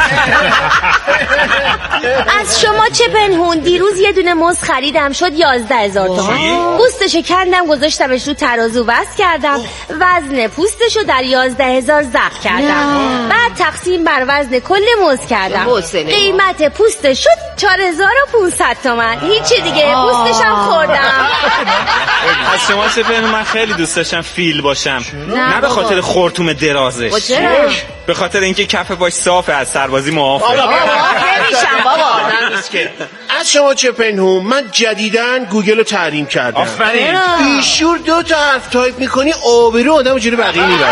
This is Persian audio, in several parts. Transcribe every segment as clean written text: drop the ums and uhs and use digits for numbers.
از شما چه پنهون؟ دیروز یه دونه موز خریدم شد 11,000 تومان. پوستشو کندم گذاشتمش رو ترازو وزن کردم، وزن پوستشو در 11,000 ضبط کردم. بعد تقسیم بر وزن کل موز کردم. قیمت پوستش شد 4,500 تومان. هیچی دیگه، پوستشم خوردم. از شما چه پنهون؟ من خیلی دوست داشتم فیل باشم، نه به خاطر خورتوم درازش، به خاطر اینکه کف پاش صافه، از سربازی معافه. نمیشم بابا. از شما چه پنهون؟ من جدیداً گوگل رو تحریم کردم. آفرین. بیشور 2 تا حرف تایپ میکنی آبرو آدمو جوری بقیه میبری.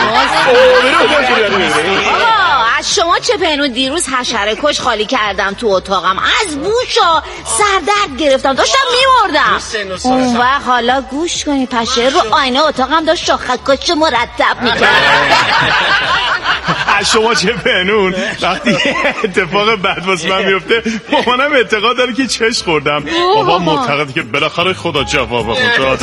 از شما چه پنهون؟ دیروز حشره کش خالی کردم تو اتاقم، از بوشا سردرد گرفتم، داشتم میمردم. اون وقت حالا گوش کنی، پشه رو آینه اتاقم داشت شاخکش مرتب میکرد. از شما چه پنهون؟ وقتی اتفاق بد واسه من میفته مامانم اعتقاد داره که چش خوردم، بابا معتقده که بالاخره خدا جواب خود داد.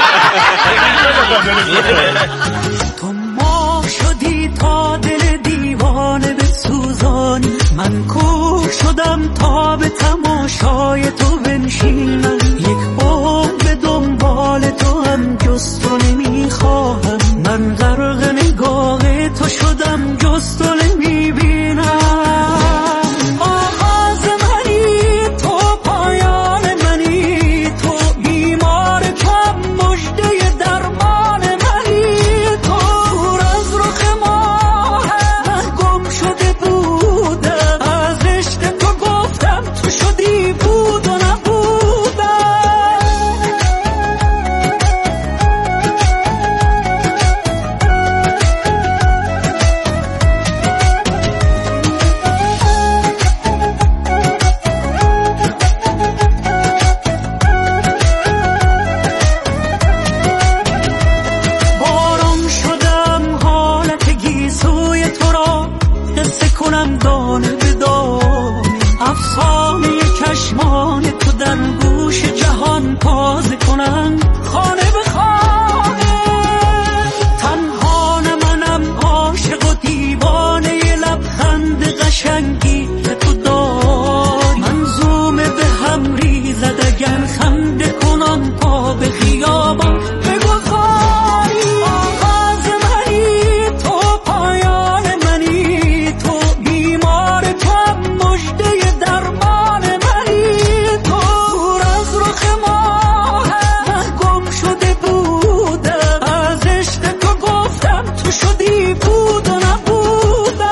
تو ما شدی تا دل دیوانه بسوزانی، من کوه شدم تا به تماشای تو بنشینم، یک عمر به دنبال تو هم جز تو نمیخواهم، من غرق نگاه تو شدم جز تو نمیبینم. آغاز منی تو، پایان منی تو، بیمار کم مژده درمان منی تو، دور از رخ ماه گم شده بودم، از عشق تو گفتم تو شدی بود و نبودم. بارم شدم حالت گیسوی تو را قصه کنم دانه به دانه، افسانه چشمان تو در گوش جهان تازه کنم خانه به خانه. تنها نه منم عاشق و دیوانه لبخند قشنگی که تو داری، منظومه به هم ریزد اگر خنده کنم پا به خیابان بگذاری. آغاز منی تو، پایان منی تو، بیمار کم مژده درمان منی تو، دور از رخ ماه گم شده بودم، از عشق تو گفتم تو شدی بود و نبودم.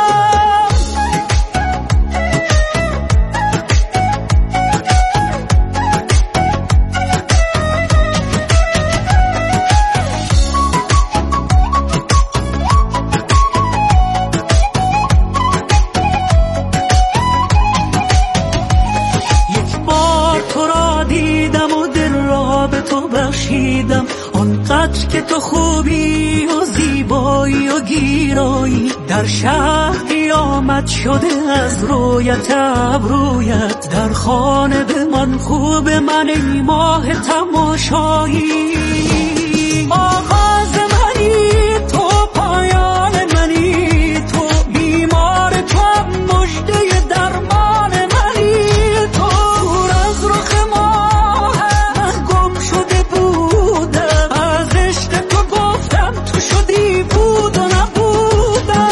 یک بار تو را دیدم و دل را به تو بخشیدم، آنقدر که تو خوبی و زیبایی و گیرایی، در شهر قیامت شده از رویت ابرویت، در خانه به من خوب من ای ماه تماشایی. آغاز منی تو، پایان منی تو، بیمار کم مژده درمان منی تو، دور از رخ ماه گم شده بودم، از عشق تو گفتم تو شدی بود و نبودم.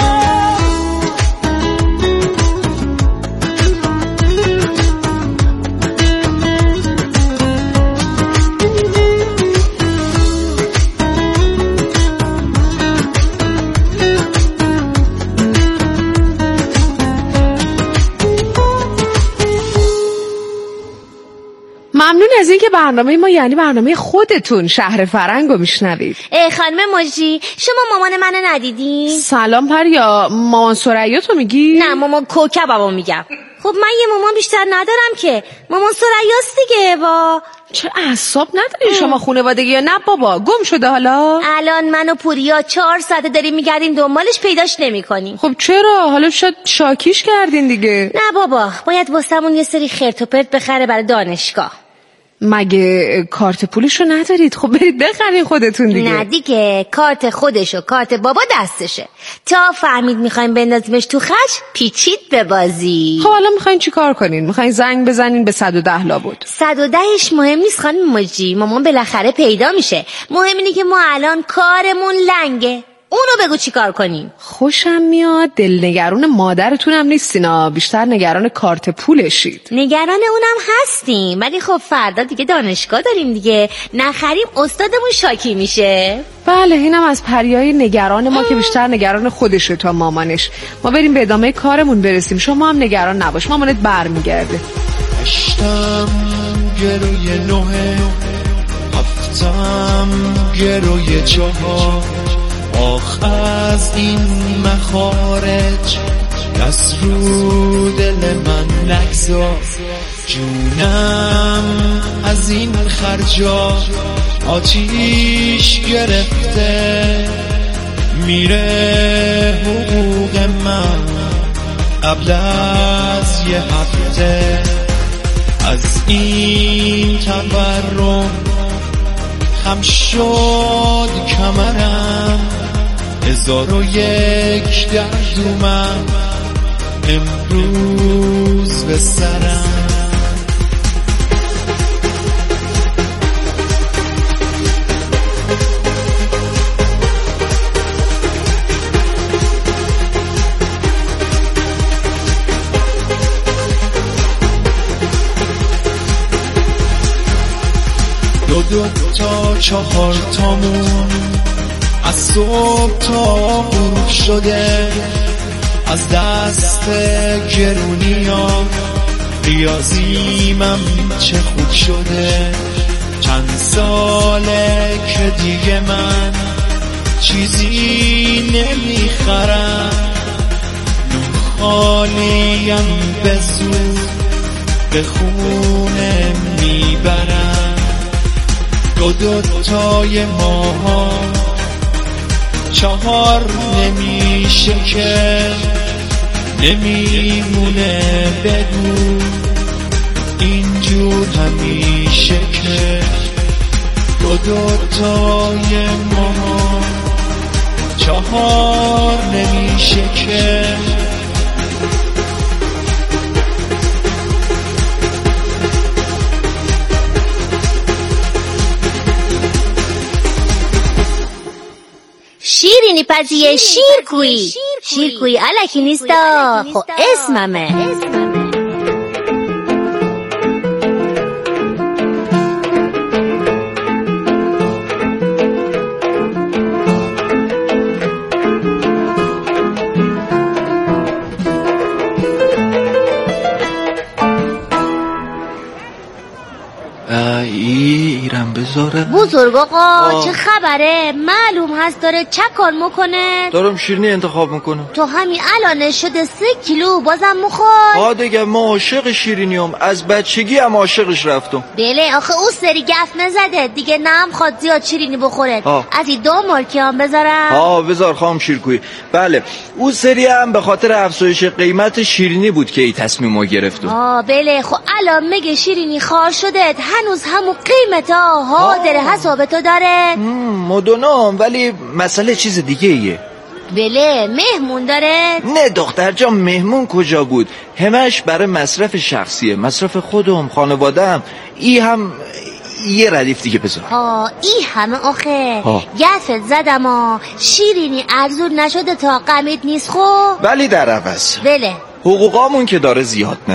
ممنون از اینکه برنامه ما یعنی برنامه خودتون شهر فرنگو میشنوید. خانم مجری، شما مامان منو ندیدین؟ سلام پریا، مامان ثریا تو میگی؟ نه، مامان کوکبمو میگم. خب من یه مامان بیشتر ندارم که، مامان ثریاست دیگه. با چه اعصاب نداری شما خانوادگی یا نه بابا؟ گم شده حالا؟ الان من و پوریا 4 ساعته داریم میگردیم دنبالش، پیداش نمی‌کنیم. خب چرا؟ حالا شاید شاکیش کردین دیگه. نه بابا، باید واسمون یه سری خرت و پرت بخره برای دانشگاه. مگه کارت پولشو ندارید؟ خب برید بخرین خودتون دیگه. نه دیگه، کارت خودشو کارت بابا دستشه. تا فهمید میخوایم بندازیمش تو خش پیچید به بازی. خب حالا میخواین چی کار کنین؟ میخواین زنگ بزنین به 110 لابد؟ 110ش مهم نیست خانم مجی، مامان بالاخره پیدا میشه. مهم اینه که ما الان کارمون لنگه. اونو بگو چی کار کنیم. خوشم میاد دلنگرون مادرتونم نیستینا، بیشتر نگران کارت پولشید. نگران اونم هستیم، ولی خب فردا دیگه دانشگاه داریم دیگه، نخریم استادمون شاکی میشه. بله اینم از پریای نگران ما که بیشتر نگران خودشه تا مامانش. ما بریم به ادامه کارمون برسیم، شما هم نگران نباش، مامانت برمیگرده. هشتم گروی 9 هفتم گروی 4 آخ از این مخارج دست رو دل من نگذار جونم از این خرجا آتیش گرفته میره حقوق من قبل از یه هفته از این تورم خم شد کمرم 1001 دردومم امروز به سرم دو تا 4 تامون از صبح تا غروب شده از دست گرونیام ریاضیمم چه خوب شده چند ساله که دیگه من چیزی نمیخرم نون خالیم به زود به خونه میبرم دو تای ماها 4 نمیشه که نمیمونه بگو اینجور همیشه که دو تای ماها 4 نمیشه که شیرینی پزیه شیرکویی شیرکویی علکی نیستا، خب اسممه. ایرم بذاره بزرگ آقا چه خبره؟ معلوم هست داره چه کار میکنه؟ دارم شیرینی انتخاب میکنم. تو همین الانش شده 3 کیلو بازم میخوای؟ دیگه ما عاشق شیرینیم، از بچگی هم عاشقش رفتم. بله آخه او سری گف نزده دیگه، نم خواد زیاد شیرینی بخوره. از این 2 مارکی هم بذارم؟ بذار خام شیرکویی. بله او سری هم به خاطر افزایش قیمت شیرینی بود که این تصمیم رو گرفتم. بله خب الان میگه شیرینی خار شده هنوز همون قیمتا حاضر حساب تو داره؟ مدونم، ولی مسئله چیز دیگه ایه. بله مهمون داره؟ نه دختر جان، مهمون کجا بود؟ همش برای مصرف شخصیه، مصرف خودم خانوادم. ای هم یه ردیف دیگه بذار. ای همه آخه گفت زدم شیرینی ارزون نشده تا غمت نیست خب؟ ولی در عوض بله حقوقامون که داره زیاد میره.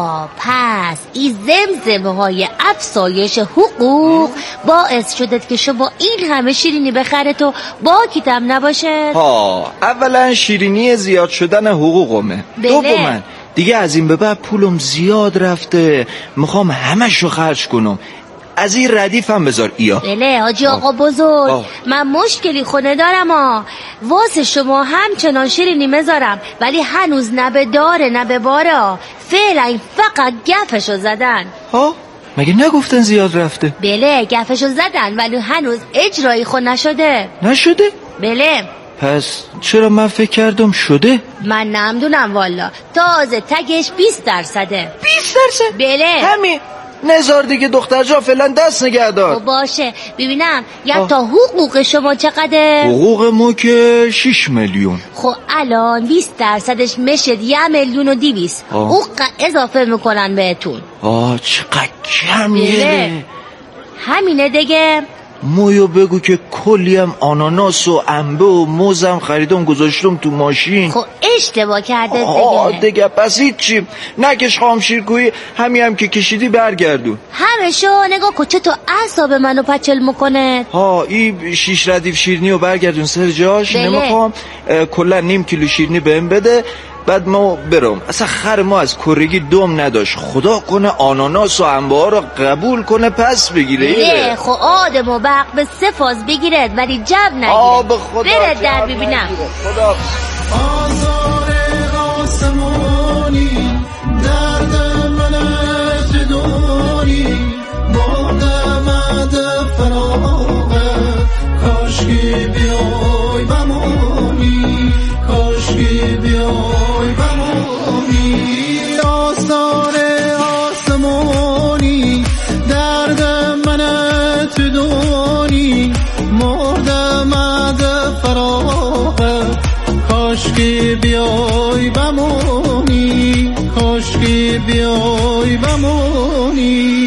پس این زمزمه های افزایش حقوق باعث شده که شما این همه شیرینی بخره تو باکیتم نباشه؟ اولا شیرینی زیاد شدن حقوقمه. دوما دیگه از این به بعد پولم زیاد رفته، میخوام همش رو خرج کنم. از این ردیف هم بذار ایا. بله حاجی آقا بزرگ، من مشکلی خونه دارم واسه شما همچنان شیرینی میذارم، ولی هنوز نه به داره نه به باره. فعلا فقط گفشو زدن. مگه نگفتن زیاد رفته؟ بله گفشو زدن ولی هنوز اجرایی خود نشده. بله. پس چرا من فکر کردم شده؟ من نمیدونم والا. تازه تگش 20%. 20%؟ بله. همین نزار دیگه دختر جا فعلا دست نگه دار. باشه ببینم یا تا حقوق شما چقدره؟ حقوق ما که 6 میلیون. خب الان 20% میشه 1,200,000. حقوق اضافه میکنن بهتون. چقدر کمیه. همینه دیگه. مویو بگو که کلی هم آناناس و انبه و موزم خریدم گذاشتم تو ماشین. خب اشتباه کرده دیگه پس هیچی نکش خام شیرکویی، هم که کشیدی برگردون. همشو نگاه کچه تو اعصاب منو پچل میکنه. این 6 ردیف شیرینی رو برگردون سر جاش. نمیخوام کلا نیم کیلو شیرینی بهم بده بعد ما برم. اصلا خر ما از کرگی دم نداشت، خدا کنه آناناس و انبه ها رو قبول کنه پس بگیره. خب آدمو به حق به 3 فاز بگیره ولی جب نگیره. به خدا بره در ببینم. خدا آزار آسمانی درد منت دونی بردمد فراغه کاشکی بیای بمونی کاشکی بیای بمونی آزار آسمانی درد منت دونی مردمد فراغه کاشکی بیای بمونی کاشکی بیای بمونی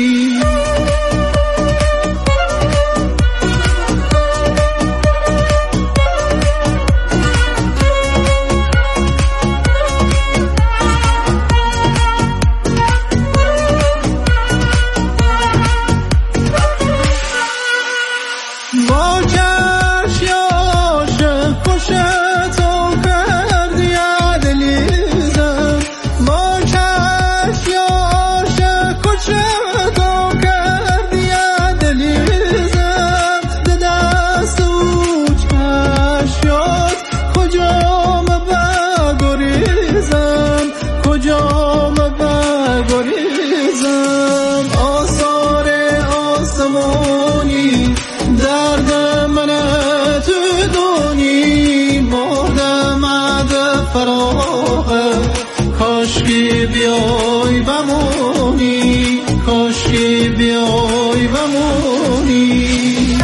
کاشکی بیای بمونی کاشکی بیای بمونی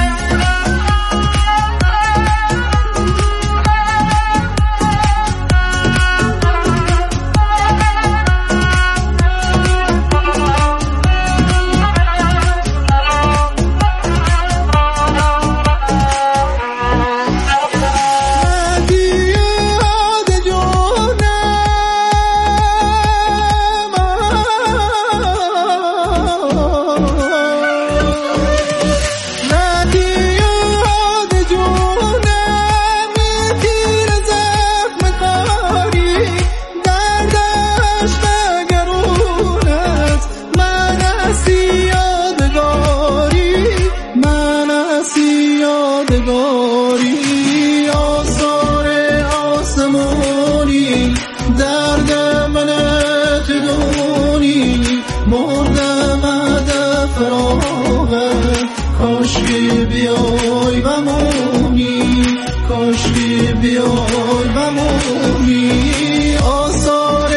کاشکی بیای بمونی کاشکی بیای بمونی آثار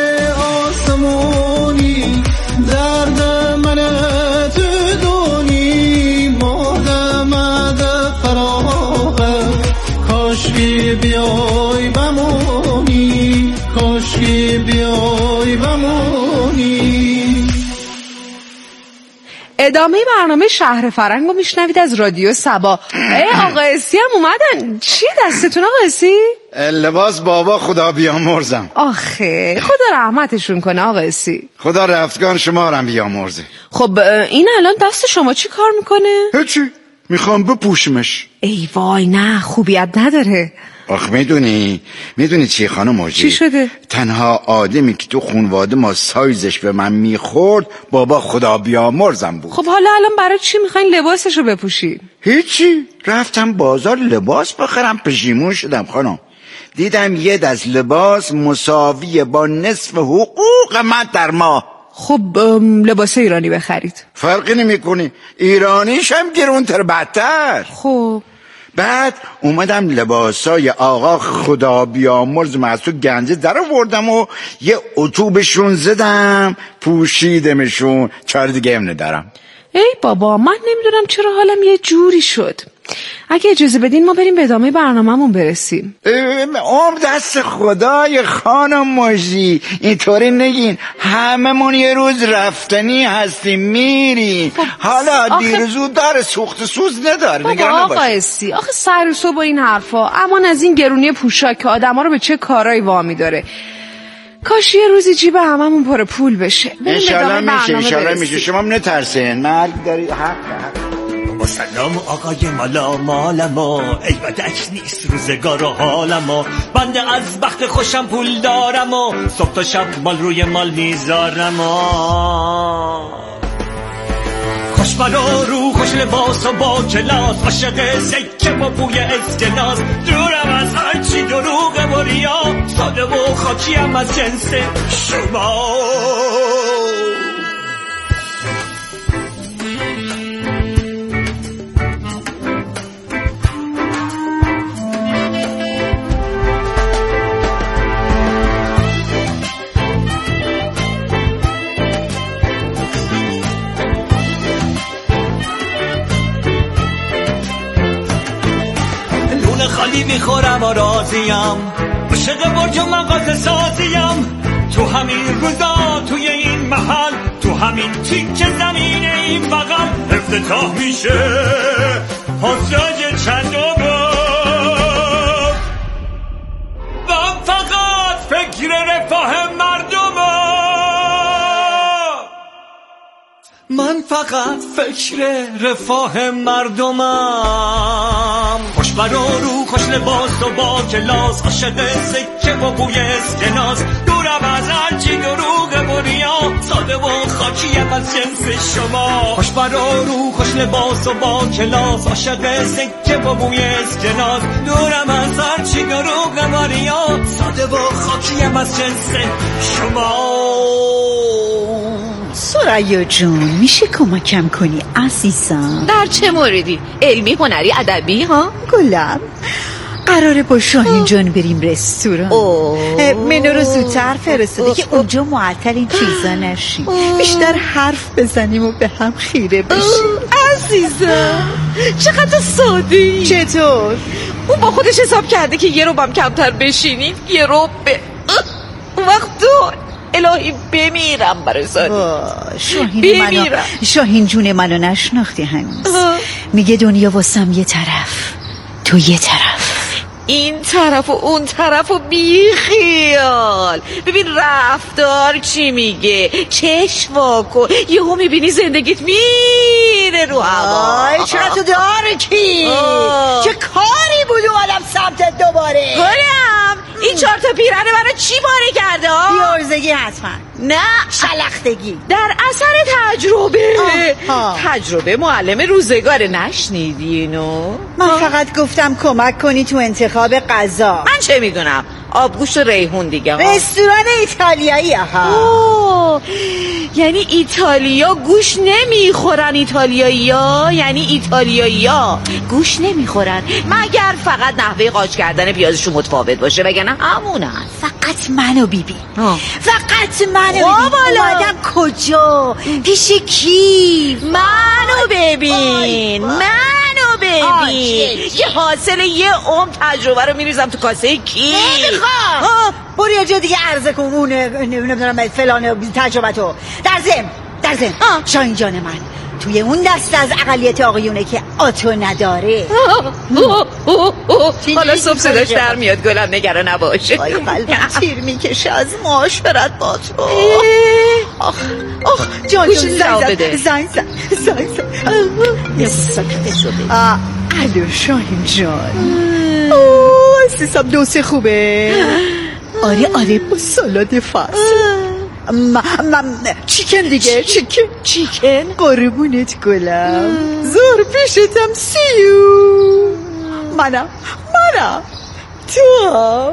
آسمونی درد منت دونی مردمد فراغه کاشکی بیای بمونی کاشکی بیای بمونی. ادامه برنامه شهر فرنگ رو میشنوید از رادیو سبا. آقا اسی هم اومدن. چی دستتون آقا اسی؟ لباس بابا خدا بیامرزم. آخه خدا رحمتشون کنه آقا اسی. خدا رفتگان شما رو بیامرزه. خب این الان دست شما چی کار میکنه؟ هیچی، میخوام بپوشمش. ای وای نه خوبیت نداره. آخ میدونی چی خانم موجی؟ چی شده؟ تنها آدمی که تو خونواده ما سایزش به من میخورد بابا خدا بیامرزم بود. خب حالا الان برای چی میخواین لباسشو بپوشین؟ هیچی، رفتم بازار لباس بخرم پشیمون شدم خانم. دیدم یه دست لباس مساویه با نصف حقوق من در ماه. خب لباس ایرانی بخرید. فرقی نمیکنه، ایرانیش هم گرونتر بدتر. خب بعد اومدم لباسای آقا خدا بیامرزم از تو گنجه در آوردم و یه اتوبشون زدم پوشیدمشون. چهار دیگه هم ندارم. ای بابا من نمیدونم چرا حالم یه جوری شد. اگه اجازه بدین ما بریم به ادامه برنامه‌مون برسیم. دست خدای خانم ماژی، اینطوری نگین، هممون یه روز رفتنی هستیم میریم. حالا دیرزو داره سوخت سوز نداره. بابا آقا استی آخه سر و صبح این حرفا، امان از این گرونی پوشاک که آدما رو به چه کارایی وامی داره. کاش یه روزی جیب هممون پر پول بشه. انشالله میشه. شما هم نترسین، مرگ داری حق. با سلام آقای مالا مالما، ای بدک نیست روزگار و حالما، بنده از بخت خوشم پول دارم و صبح تا شب مال روی مال میذارم. خوش برا رو خوش لباس و با کلاس، عاشق سکه با بوی اسکناس، دورم از هرچی دروغ و ریا، ساده و خاکیم از جنس شما. خالی میخورم و راضیم، عاشق برج و مغازه سازیم، تو همین روزا توی این محل، تو همین تیکه زمین این بغل، افتتاح میشه حاجای چندم. من فقط فکر رفاه من فقط فکر رفاه مردمم. خوش برا رو خوش لباس و با کلاس، عاشق سکه و بوی اسکناس، دورم از هرچی دروغ و ریا، ساده و خاکیم از جنس شما. خوش برا رو خوش لباس و با کلاس، عاشق سکه و بوی اسکناس، دورم از هرچی دروغ و ریا، ساده و خاکیم از جنس شما. ثریا جون میشه کمکم کنی عزیزم؟ در چه موردی؟ علمی، هنری، ادبی ها؟ گلم قراره با شاهین جان بریم رستوران. منو رو زودتر فرستاده که اونجا معطل این چیزا نشیم، بیشتر حرف بزنیم و به هم خیره بشیم. عزیزم چقدر ساده‌ای. چطور؟ اون با خودش حساب کرده که یه روبم کمتر بشینیم، یه روب به اون وقت الهی بمیرم برای شاهین جون منو نشناختی هنوز. میگه دنیا واسم یه طرف، تو یه طرف، این طرف و اون طرف و بی خیال. ببین رفتار چی میگه، چشم واکن، یهو میبینی زندگیت میره رو هوا. چرا تو داره کی؟ چه کاری بود اومدم سمتت دوباره؟ این 4 تا پیرنه برای چی باره کرده؟ بیارزگی حتما. نه شلختگی. در اثر تجربه معلم روزگار. نشنیدی اینو؟ من فقط گفتم کمک کنی تو انتخاب غذا. من چه میدونم، آبگوشت و ریحون دیگه. رستوران ایتالیایی یعنی ایتالیا گوش نمیخورن؟ ایتالیایی‌ها یعنی ایتالیایی‌ها گوش نمیخورن مگر فقط نحوه قاچ کردن پیازشون متفاوت باشه، وگرنه همونن. فقط منو بیبی، فقط منو بیبی. اومدم کجا؟ پیش کی؟ منو ببین، منو ببین که حاصل یه عمر تجربه رو میریزم تو کاسه کی؟ نمیخوام. برو یه جا دیگه عرضه کن اون نمیدونم فلان تجربه تو. در زم شاهین جان من توی اون دست از اقلیت آقایونه که آتو نداره. حالا صبح صداش در میاد. گلم نگران نباشه. آی قلبم تیر میکشه از معاشرت با تو. آخ جان زنگ الو شاهین جان. سیسم دوسه خوبه؟ آره با سالاد فصل. چیکن دیگه، چیکن قربونت گلم. زور پیشتم. سیو منم تو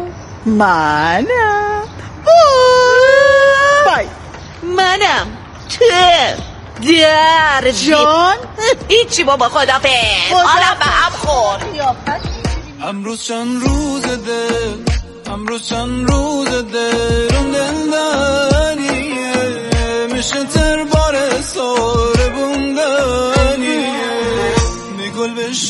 منم بای منم تو در جان هیچی بابا خدافظ حالا به هم خور امروز چند روز درون دلدانیه میشه تر بار ساره بوندانیه میگل بهش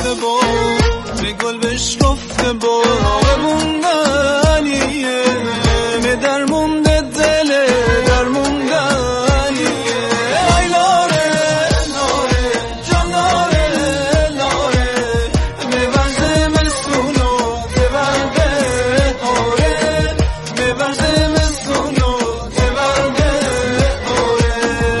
گفته با بوندانیه می در مونده دل در موندانیه ای لاره جان لاره میبرده مسونو تبرده آره میبرده مسونو تبرده آره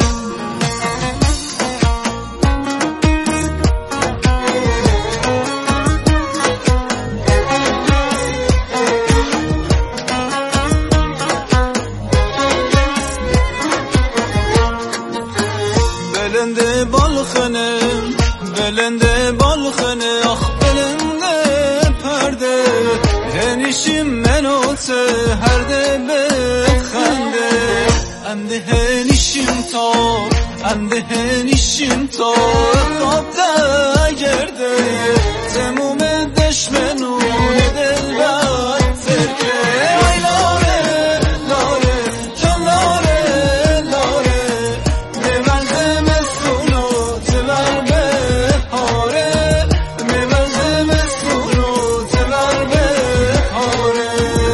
بلنده بالخنه آخ بلنده پرده هنیشیم منو هرده بخنده انده هنیشیم تا خواب ده گرده تموم دشمنون دل بد ترکه ای لاره جان لاره میبرده مسونو تبرده آره میبرده مسونو تبرده آره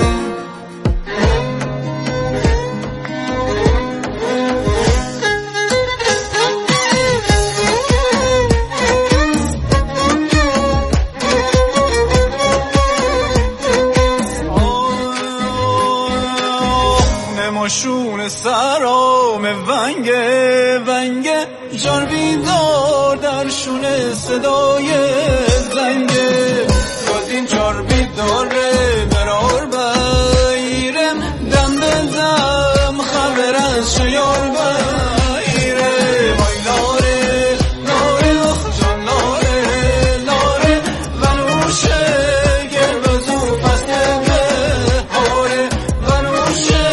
ماشون سرام ونگه جان بیدار در شونه صدای زنگه گادین جار بیداره برار بایرم دم بزم خبر از شیار بایرم وای لاره جان لاره ونوشه گر بزو پسته به آره ونوشه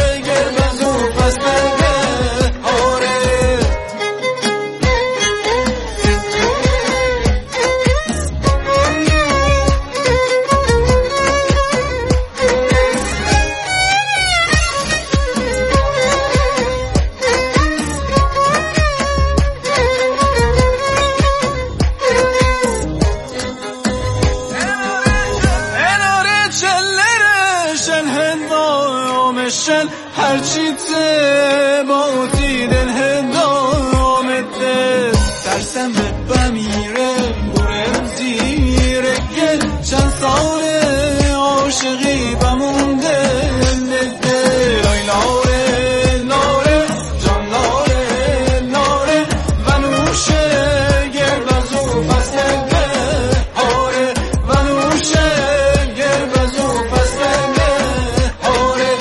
هرچی تباتی دل هنگامته ترسم به بمیره برم زیره گل چند ساله عاشقی بمونده دل ای لاره جان لاره ونوشه گر بزو پسته به آره ونوشه گر بزو پسته به آره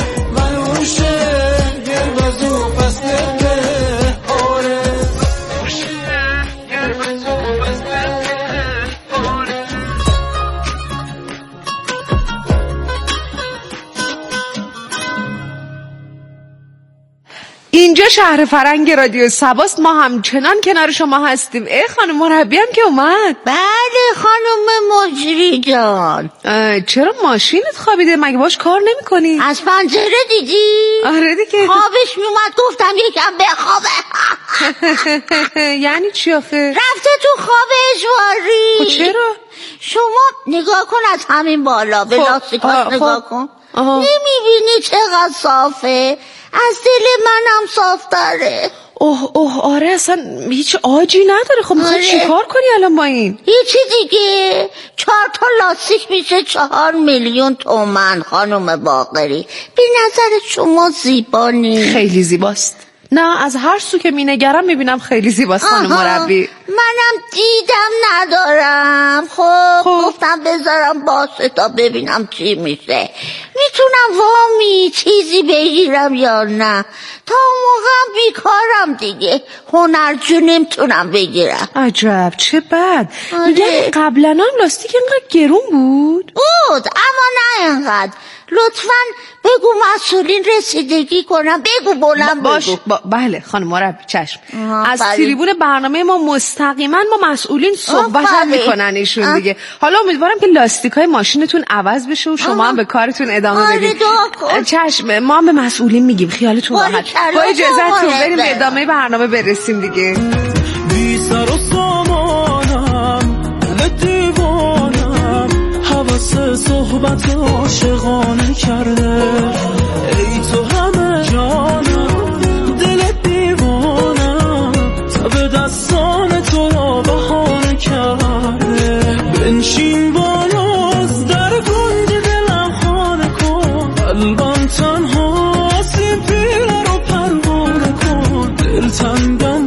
اینجا شهر فرنگ رادیو سباست. ما همچنان کنار شما هستیم. خانم مربی هم که اومد. بله خانم مجری جان. چرا ماشینت خوابیده؟ مگه باش کار نمی کنی؟ از پنجره دیدی؟ آره دیگه. خوابش میومد گفتم یکم بخوابه. یعنی چی آخه؟ رفته تو خواب اجباری. چرا؟ شما نگاه کن از همین بالا به لاستیکاش نگاه کن. نمیبینی چقدر صافه؟ از دل منم صاف داره. اوه آره اصلا هیچ آجی نداره. خب میخوای چی کار کنی الان با این؟ هیچی دیگه 4 تا لاستیک میشه 4 میلیون تومن خانم باقری. به نظر شما زیبا نیست؟ خیلی زیباست. نه از هر سو که مینگرم میبینم خیلی زیباست خانم مربی. منم دیدم ندارم. خب گفتم بذارم باسه تا ببینم چی میشه. میتونم وامی چیزی بگیرم یا نه. تا موقعم بیکارم دیگه. هنرجو نمیتونم بگیرم. عجب چه بد. میگن قبلا هم لاستیک اینقدر گرون بود؟ اما نه اینقدر. لطفاً بگو مسئولین رسیدگی کنم. بگو بلند باش بگو. بله خانم مربی چشم. از تریبون برنامه ما مستقیما با مسئولین صحبت هم میکنن ایشون دیگه. حالا امیدوارم که لاستیکای ماشینتون عوض بشه و شما هم به کارتون ادامه بدید. چشم، ما هم به مسئولین میگیم خیالتون راحت. با اجازهتون بریم ادامه برنامه برسیم دیگه. بی سر و سامانم دل دیوانم حوث صحبت عاشقانه کرده ای تو همه جانم دل دیوانم تب دستان تو را بهانه کرده بنشین بالاز در گنج دلم خانه کن قلبم تنها سیم پیله رو پروانه کن دلتنگم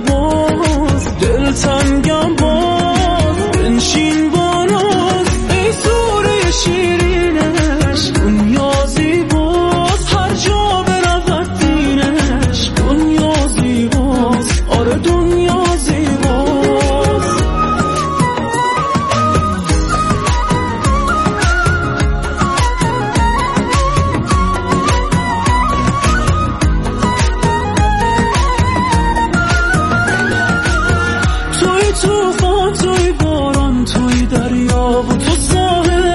دلتنگم باز بنشین بالاز ای سوره شیرینش دنیا زیباست هر جا برود دینش دنیا زیباست آره دنیا زیباست توفان توی باران توی دریا و تو ساحل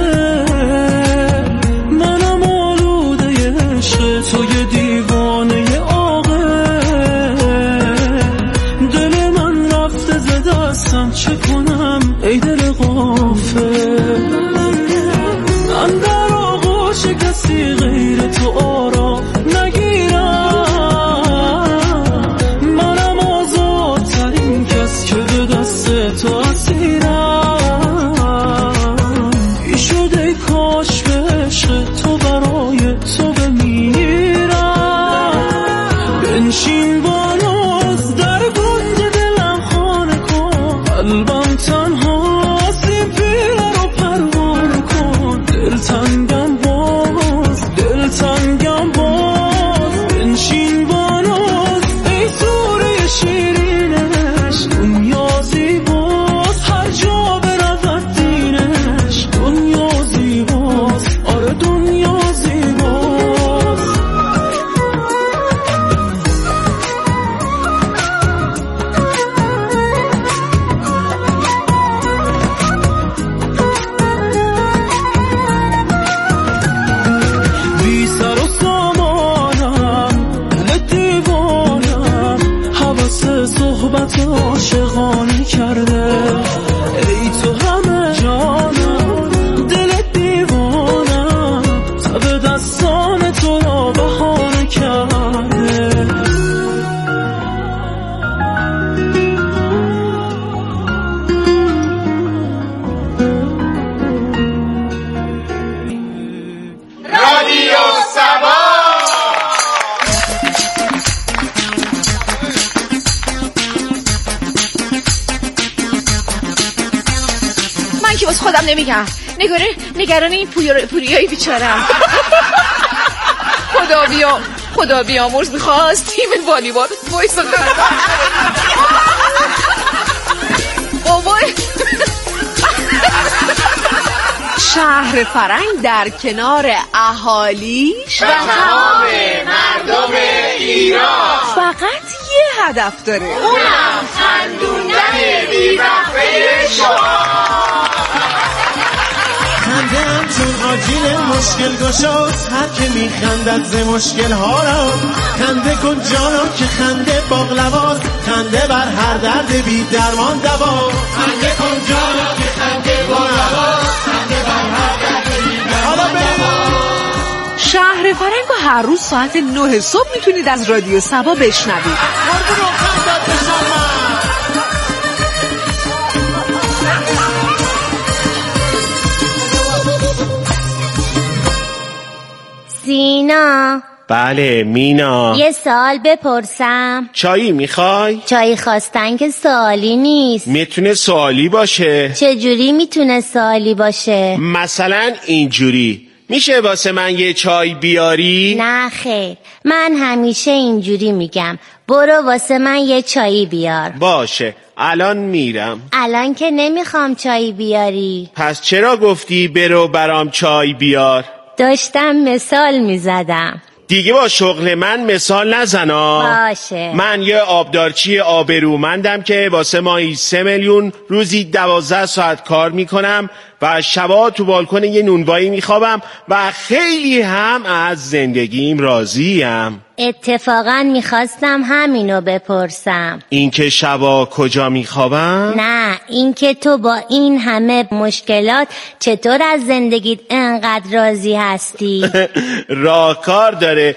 منم آلوده عشق توی دیوانه عاقل دل من رفته ز دستم چه کنم ای دل غافل من در آغوش کسی غیر تو آرام نگیرم منم آزادترین کس که به دست تو اسیرم ای شده کاش به عشق تو برای تو بمیرم بنشین بالاز در گنج دلم خانه کن قلبم تنها سیم پیله رو پروانه کن دلتنگم باز دلتنگم باز بنشین بالاز ای سوره شیرینش دنیا زیباست هر جا برود دینش دنیا زیباست آره دنیا زیباست بی سر و سامانم دل دیوانم حوث صحبت عاشقانه کرده ای تو همه جانم دل دیوانم تب دستان تو را بهانه کرده رادیو سبا من که واسه خودم نمیگم نگران این پوریای بیچارم. خدا بیامرز میخواست تیم والیبال وایسا بابای شهر فرنگ در کنار اهالیش و تمام مردم ایران فقط یه هدف داره، اونم خندوندن بی‌وقفه شما. خنده‌ام چون آجیل مشکل گشاست، هر که میخندد ز مشکل ها را خنده کن جانا که خنده باقلواست، خنده بر هر درد بی درمان دوا. خنده کن جانا که خنده باقلواست، خنده بر هر درد بی درمان دوا. شهر فرنگو هر روز ساعت 9 صبح میتونید از رادیو سبا بشنوید. سینا. بله مینا. یه سوال بپرسم؟ چایی میخوای؟ چایی خواستن که سوالی نیست. میتونه سوالی باشه. چجوری میتونه سوالی باشه؟ مثلا اینجوری: میشه واسه من یه چای بیاری؟ نه خیر، من همیشه اینجوری میگم: برو واسه من یه چایی بیار. باشه، الان میرم. الان که نمیخوام چایی بیاری. پس چرا گفتی برو برام چای بیار؟ داشتم مثال میزدم. دیگه با شغل من مثال نزنا. باشه. من یه آبدارچی آبرومندم که واسه ماهی 3 میلیون روزی 12 ساعت کار میکنم و شبا تو بالکن یه نونوایی میخوابم و خیلی هم از زندگیم راضیم. اتفاقا میخواستم همینو بپرسم. این که شبا کجا میخوابم؟ نه، این که تو با این همه مشکلات چطور از زندگیت انقدر راضی هستی؟ راهکار داره.